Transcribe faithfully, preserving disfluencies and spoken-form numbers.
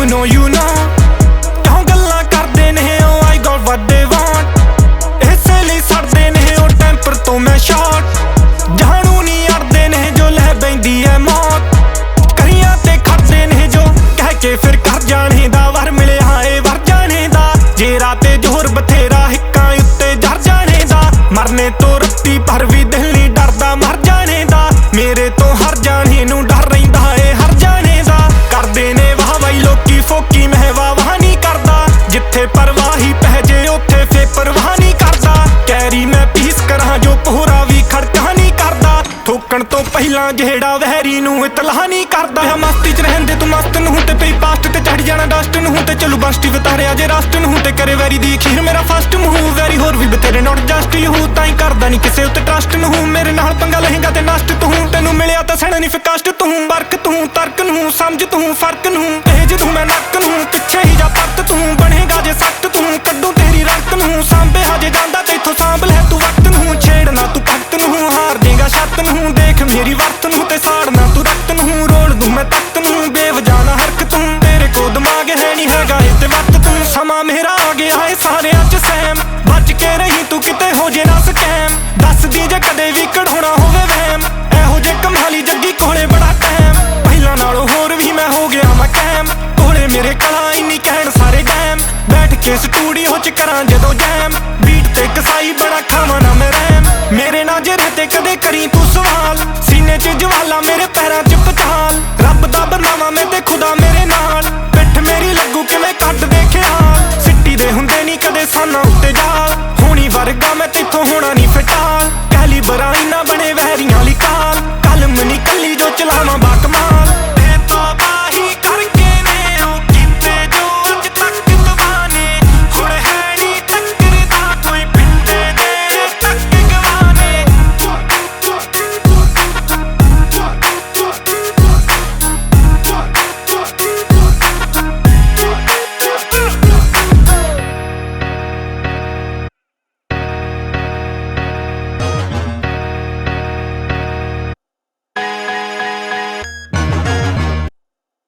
know you know ਕਿਉਂ ਗੱਲਾਂ ਕਰਦੇ ਨੇ ਉਹ I got what they want ਇਸੇ ਲਈ ਸੜਦੇ ਨੇ ਉਹ ਟੈਂਪਰ ਤੋਂ ਮੈਂ ਸ਼ਾਟ ਜਾਣੂ ਨਹੀਂ ਅੜਦੇ ਨੇ ਜੋ ਲੈ ਬੈਂਦੀ ਐ ਮੌਤ ਕਰੀਆਂ ਤੇ ਖੜਦੇ ਨੇ ਜੋ ਕਹਿ ਕੇ ਫਿਰ ਕਰ ਜਾਣੇ ਦਾ ਵਰ ਮਿਲਿਆ ਏ ਵਰ ਜਾਣੇ ਦਾ ਜੇ ਰਾਤੇ ਜ਼ੋਰ ਬਥੇਰਾ ਹਿੱਕਾਂ ਉੱਤੇ ਜਰ ਜਾਣੇ ਦਾ ਮਰਨੇ ਤੋਂ ਰੱਤੀ ਪਰ ਵੀ ਦਿਲ ਨਹੀਂ ਡਰਦਾ ਮਰ ਜਾਣੇ ਦਾ ਮੇਰੇ ਤੋਂ ਹਰ ਜਾਣੇ ਨੂੰ ਡਰ ਰਹਿੰਦਾ ਏ ਹਰ ਜਾਣੇ ਦਾ ਕਰਦੇ ਨੇ ਵਾਹ ਵਾਈ ਲੋਕੀ ਫੋਕੀ ਮੈਂ ਵਾਹ ਵਾਹ ਨਹੀਂ ਕਰਦਾ ਜਿੱਥੇ ਪਰਵਾਹੀ ਪੈ ਜੇ ਉੱਥੇ ਫੇ ਪਰਵਾਹ ਨਹੀਂ ਕਰਦਾ ਕੈਰੀ ਮੈਂ ਪੀਸ ਕਰਾਂ ਜੋ ਪੋਹਰਾ ਵੀ ਖੜਕਾ ਨਹੀਂ ਕਰਦਾ ਠੋਕਣ ਤੋਂ ਪਹਿਲਾਂ ਜਿਹੜਾ ਵਹਿਰੀ ਨੂੰ ਇਤਲਾਹ ਨਹੀਂ ਕਰਦਾ ਹੈ ਮਸਤੀ ਚ ਰਹਿੰਦੇ ਤੂੰ ਮਸਤ ਨੂੰ ਤੇ ਪਈ ਪਾਸਟ ਤੇ ਚੜ ਜਾਣਾ ਡਸਟ ਨੂੰ ਤੇ ਚਲੂ ਬਸਟੀ ਵਤਾਰਿਆ ਜੇ ਰਸਟ ਨੂੰ ਤੇ ਕਰੇ ਵੈਰੀ ਦੀ ਅਖੀਰ ਮੇਰਾ ਫਸਟ ਮੂੰਹ ਵੈਰੀ ਹੋਰ ਵੀ ਬਥੇਰੇ ਨੋਟ ਜਸਟ ਯੂ ਤਾਂ ਹੀ ਕਰਦਾ ਨਹੀਂ ਕਿਸੇ ਉੱਤੇ ਟਰਸਟ ਨੂੰ ਮੇਰੇ ਨਾਲ ਪੰਗਾ ਲਹੇਗਾ ਤੇ ਨਸ਼ਟ ਤੂੰ ਤੈਨੂੰ ਮਿਲਿਆ ਤਾਂ ਸਹਿਣਾ ਨਹੀਂ ਫਿਕਾਸਟ ਤੂੰ ਵਰਕ ਤੂੰ ਤਰਕ ਨੂੰ ਸਮਝ ਤੂੰ ਫਰਕ ਨੂੰ ਭੇਜ ਤੂੰ ਮੈਂ ਨੱਕ ਨੂੰ ਪਿੱਛੇ ਹੀ ਜਾ ਪੱਤ ਤੂੰ ਬਣੇਗਾ ਜੇ ਸਖਤ ਤੂੰ ਕੱਢੂ ਤੇਰੀ ਰੰਕ ਨੂੰ ਸਾਂਭੇ ਹਜੇ ਜਾਂਦਾ ਤੇ ਇੱਥੋਂ ਸਾਂਭ ਲੈ ਤੂੰ ਵਕਤ ਨੂੰ ਛੇੜਨਾ ਤੂੰ ਭਗਤ ਨੂੰ ਹਾਰ ਦੇਗਾ ਛੱਤ ਨੂੰ ਦੇਖ ਮੇਰੀ ਵਰਤ ਨੂੰ ਤੇ ਸਾੜਨਾ ਤੂੰ ਰਕਤ ਨੂੰ ਰੋਲ ਦੂੰ ਮੈਂ ਤਖਤ ਨੂੰ ਬੇਵਜਾਨਾ ਹਰਕ ਤੂੰ ਤੇਰੇ ਕੋ ਦਿਮਾਗ ਹੈ ਨਹੀਂ ਹੈਗਾ ਇਹ ਤੇ ਵਕਤ ਤੂੰ ਸਮਾਂ ਮੇਰਾ ਆ ਗਿਆ ਏ ਸਾਰਿਆਂ ਚ ਸਹਿਮ ਬਚ ਕੇ ਰਹੀ ਤੂੰ ਕਿਤੇ ਹੋ ਜੇ ਨਾ ਸਕੈਮ ਦੱਸਦੀ ਜੇ ਕਦੇ ਵੀ ਕਢਾਉਣਾ ਹੋਵੇ ਵਹਿਮ ਇਹੋ ਜੇ ਕਮਾਲੀ ਜੱਗੀ ਕੋਲੇ ਬੜਾ ਟਾਈਮ ਪਹਿਲਾਂ ਨਾਲੋਂ ਹੋਰ ਵੀ ਮੈਂ ਹੋ ਗਿਆ ਮੈਂ ਕੈਮ ਕੋਲੇ ਮੇਰੇ ਕਲਾ ਇੰਨੀ ਕਹਿਣ ਸਾਰੇ ਡੈਮ ਬੈਠ ਕੇ ਸਟੂਡੀਓ ਚ ਕਰਾਂ ਜਦੋਂ ਜੈਮ ਬੀਟ ਤੇ ਕਸਾਈ ਬੜਾ ਖਾਵਾਂ ਨਾ ਮੈਂ ਰੈਮ ਮੇਰੇ ਨਾਲ ਜੇ ਤੇ ਕਦੇ ਕਰੀ ਤੂੰ ਸਵਾਲ ਸੀਨੇ ਚ ਜਵਾਲਾ ਮੇਰੇ